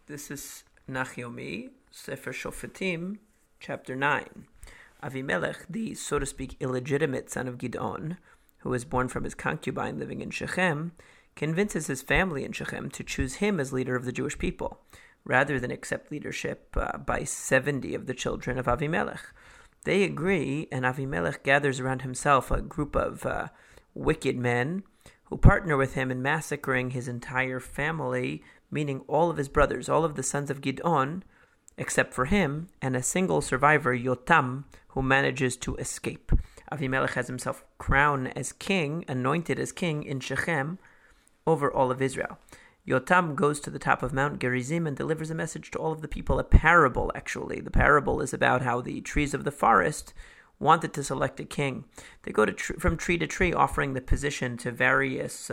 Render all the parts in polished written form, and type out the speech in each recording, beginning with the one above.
This is Nachomi, Sefer Shofetim, chapter 9. Avimelech, the, so to speak, illegitimate son of Gidon, who was born from his concubine living in Shechem, convinces his family in Shechem to choose him as leader of the Jewish people, rather than accept leadership by 70 of the children of Avimelech. They agree, and Avimelech gathers around himself a group of wicked men who partner with him in massacring his entire family, meaning all of his brothers, all of the sons of Gidon, except for him, and a single survivor, Yotam, who manages to escape. Avimelech has himself crowned as king, anointed as king in Shechem, over all of Israel. Yotam goes to the top of Mount Gerizim and delivers a message to all of the people, a parable actually. The parable is about how the trees of the forest wanted to select a king. They go from tree to tree, offering the position to various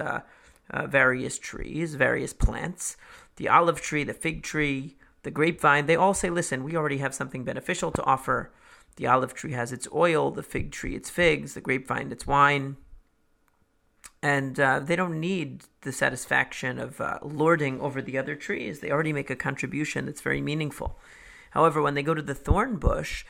trees, various plants. The olive tree, the fig tree, the grapevine, they all say, listen, we already have something beneficial to offer. The olive tree has its oil, the fig tree its figs, the grapevine its wine. And they don't need the satisfaction of lording over the other trees. They already make a contribution that's very meaningful. However, when they go to the thorn bush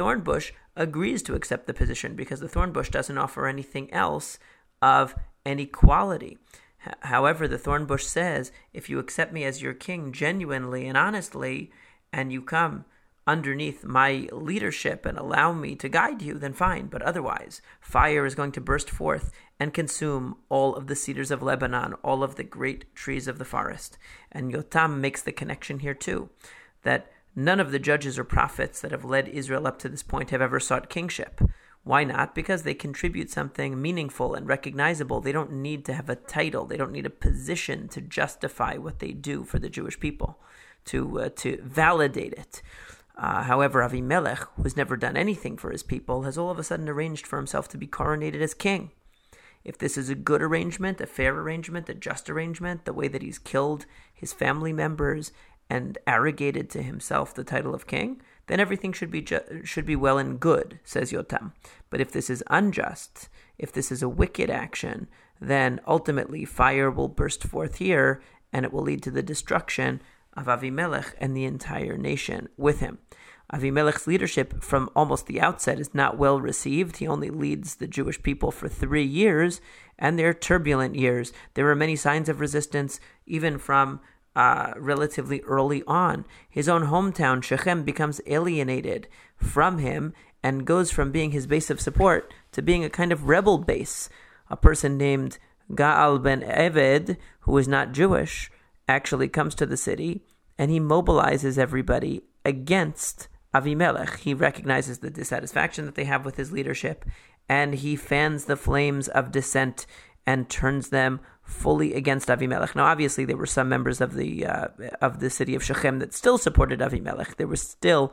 agrees to accept the position because the thorn bush doesn't offer anything else of any quality. However, the thorn bush says, if you accept me as your king genuinely and honestly, and you come underneath my leadership and allow me to guide you, then fine. But otherwise, fire is going to burst forth and consume all of the cedars of Lebanon, all of the great trees of the forest. And Yotam makes the connection here too, that none of the judges or prophets that have led Israel up to this point have ever sought kingship. Why not? Because they contribute something meaningful and recognizable. They don't need to have a title. They don't need a position to justify what they do for the Jewish people, to validate it. However, Avimelech, who's never done anything for his people, has all of a sudden arranged for himself to be coronated as king. If this is a good arrangement, a fair arrangement, a just arrangement, the way that he's killed his family members and arrogated to himself the title of king, then everything should be well and good, says Yotam. But if this is unjust, if this is a wicked action, then ultimately fire will burst forth here, and it will lead to the destruction of Avimelech and the entire nation with him. Avimelech's leadership from almost the outset is not well received. He only leads the Jewish people for 3 years, and they're turbulent years. There are many signs of resistance, even from relatively early on. His own hometown, Shechem, becomes alienated from him and goes from being his base of support to being a kind of rebel base. A person named Gaal ben Eved, who is not Jewish, actually comes to the city and he mobilizes everybody against Avimelech. He recognizes the dissatisfaction that they have with his leadership, and he fans the flames of dissent and turns them fully against Avimelech. Now, obviously, there were some members of the city of Shechem that still supported Avimelech. There was still,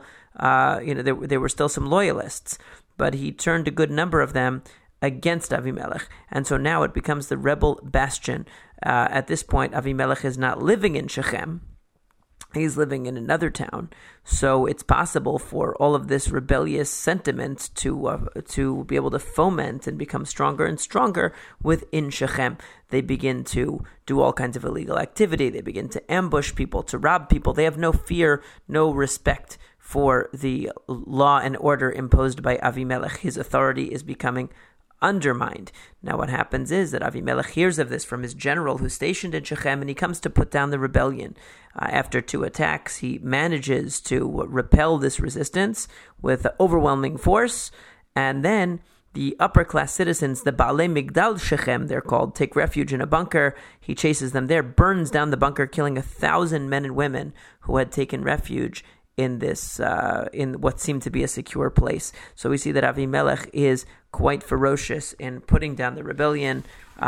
there were still some loyalists, but he turned a good number of them against Avimelech, and so now it becomes the rebel bastion. At this point, Avimelech is not living in Shechem. He's living in another town, so it's possible for all of this rebellious sentiment to be able to foment and become stronger and stronger within Shechem. They begin to do all kinds of illegal activity. They begin to ambush people, to rob people. They have no fear, no respect for the law and order imposed by Avimelech. His authority is becoming undermined. Now what happens is that Avimelech hears of this from his general who's stationed in Shechem, and he comes to put down the rebellion. After 2 attacks, he manages to repel this resistance with overwhelming force, and then the upper-class citizens, the Baalei Migdal Shechem, they're called, take refuge in a bunker. He chases them there, burns down the bunker, killing 1,000 men and women who had taken refuge in this, in what seemed to be a secure place. So we see that Avimelech is quite ferocious in putting down the rebellion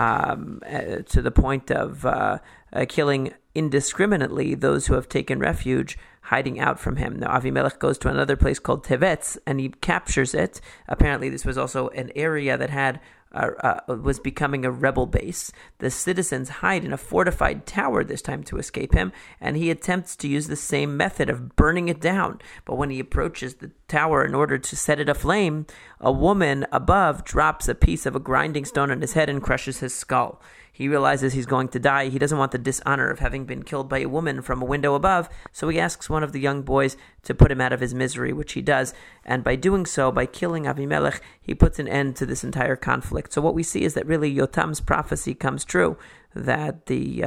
to the point of killing indiscriminately those who have taken refuge, hiding out from him. Now Avimelech goes to another place called Tevetz, and he captures it. Apparently this was also an area that had was becoming a rebel base. The citizens hide in a fortified tower this time to escape him, and he attempts to use the same method of burning it down. But when he approaches the tower in order to set it aflame, a woman above drops a piece of a grinding stone on his head and crushes his skull. He realizes he's going to die. He doesn't want the dishonor of having been killed by a woman from a window above, so he asks one of the young boys to put him out of his misery, which he does. And by doing so, by killing Avimelech, he puts an end to this entire conflict. So what we see is that really Yotam's prophecy comes true, that the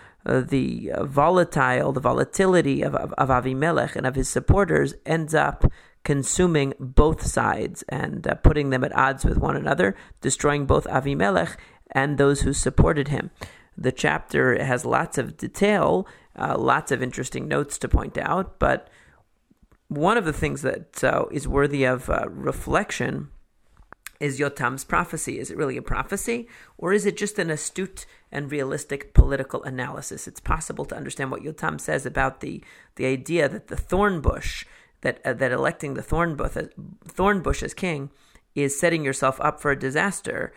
volatility of Avimelech and of his supporters ends up consuming both sides and putting them at odds with one another, destroying both Avimelech and those who supported him. The chapter has lots of detail, lots of interesting notes to point out, but one of the things that is worthy of reflection is Yotam's prophecy. Is it really a prophecy, or is it just an astute and realistic political analysis? It's possible to understand what Yotam says about the idea that the thorn bush, that electing the thorn bush as king is setting yourself up for a disaster,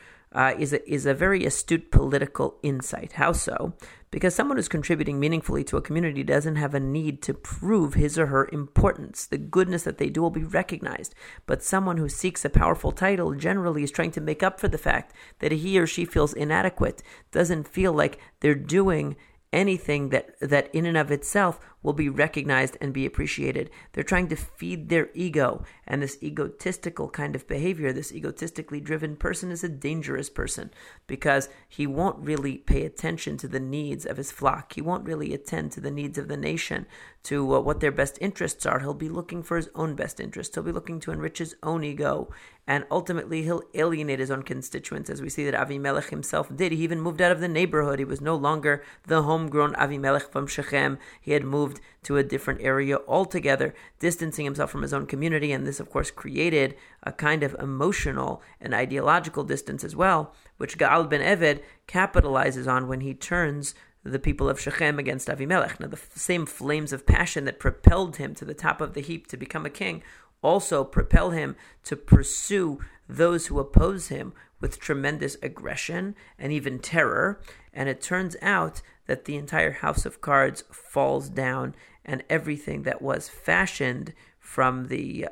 is a very astute political insight. How so? Because someone who's contributing meaningfully to a community doesn't have a need to prove his or her importance. The goodness that they do will be recognized. But someone who seeks a powerful title generally is trying to make up for the fact that he or she feels inadequate, doesn't feel like they're doing anything that in and of itself will be recognized and be appreciated. They're trying to feed their ego, and this egotistical kind of behavior, this egotistically driven person is a dangerous person because he won't really pay attention to the needs of his flock. He won't really attend to the needs of the nation, to what their best interests are. He'll be looking for his own best interests. He'll be looking to enrich his own ego, and ultimately he'll alienate his own constituents, as we see that Avimelech himself did. He even moved out of the neighborhood. He was no longer the homegrown Avimelech from Shechem. He had moved to a different area altogether, distancing himself from his own community, and this of course created a kind of emotional and ideological distance as well, which Gaal ben Eved capitalizes on when he turns the people of Shechem against Avimelech. Now the same flames of passion that propelled him to the top of the heap to become a king also propel him to pursue those who oppose him with tremendous aggression and even terror. And it turns out that the entire house of cards falls down, and everything that was fashioned from the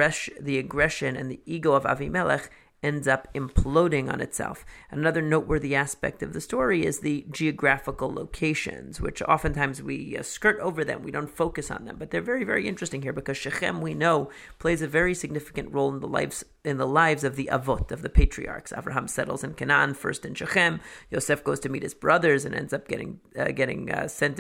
aggression and the ego of Avimelech ends up imploding on itself. Another noteworthy aspect of the story is the geographical locations, which oftentimes we skirt over them. We don't focus on them, but they're very, very interesting here because Shechem, we know, plays a very significant role in the lives of the Avot, of the patriarchs. Abraham settles in Canaan, first in Shechem. Yosef goes to meet his brothers and ends up getting sent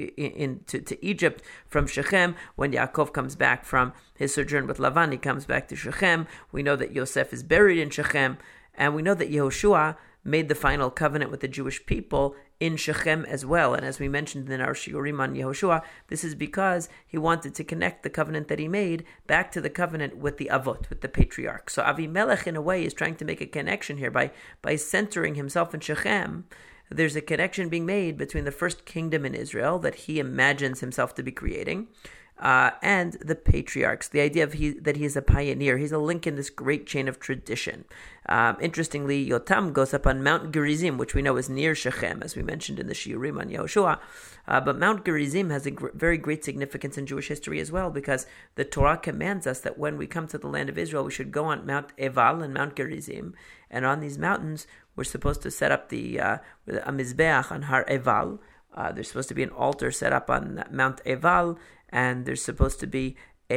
into Egypt from Shechem. When Yaakov comes back from his sojourn with Lavan, he comes back to Shechem. We know that Yosef is buried in Shechem, and we know that Yehoshua made the final covenant with the Jewish people in Shechem as well. And as we mentioned in our Shiurim on Yehoshua, this is because he wanted to connect the covenant that he made back to the covenant with the Avot, with the patriarchs. So Avimelech, in a way, is trying to make a connection here by centering himself in Shechem. There's a connection being made between the first kingdom in Israel that he imagines himself to be creating, and the patriarchs, the idea that he is a pioneer. He's a link in this great chain of tradition. Interestingly, Yotam goes up on Mount Gerizim, which we know is near Shechem, as we mentioned in the Shiurim on Yehoshua. But Mount Gerizim has a very great significance in Jewish history as well, because the Torah commands us that when we come to the land of Israel, we should go on Mount Eval and Mount Gerizim. And on these mountains, we're supposed to set up a Mizbeach on Har Eval. There's supposed to be an altar set up on Mount Eval, and there's supposed to be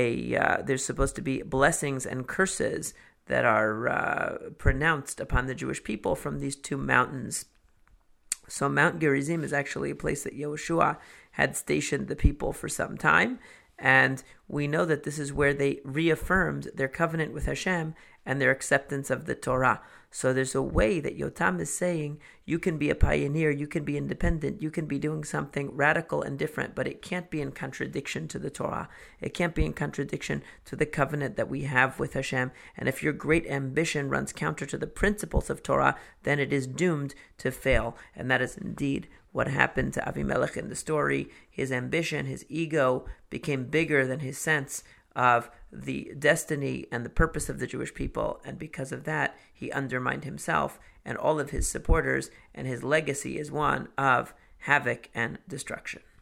blessings and curses that are pronounced upon the Jewish people from these two mountains. So Mount Gerizim is actually a place that Yehoshua had stationed the people for some time, and we know that this is where they reaffirmed their covenant with Hashem and their acceptance of the Torah. So there's a way that Yotam is saying you can be a pioneer, you can be independent, you can be doing something radical and different, but it can't be in contradiction to the Torah. It can't be in contradiction to the covenant that we have with Hashem. And if your great ambition runs counter to the principles of Torah, then it is doomed to fail. And that is indeed what happened to Avimelech in the story. His ambition, his ego became bigger than his sense of the destiny and the purpose of the Jewish people, and because of that, he undermined himself and all of his supporters, and his legacy is one of havoc and destruction.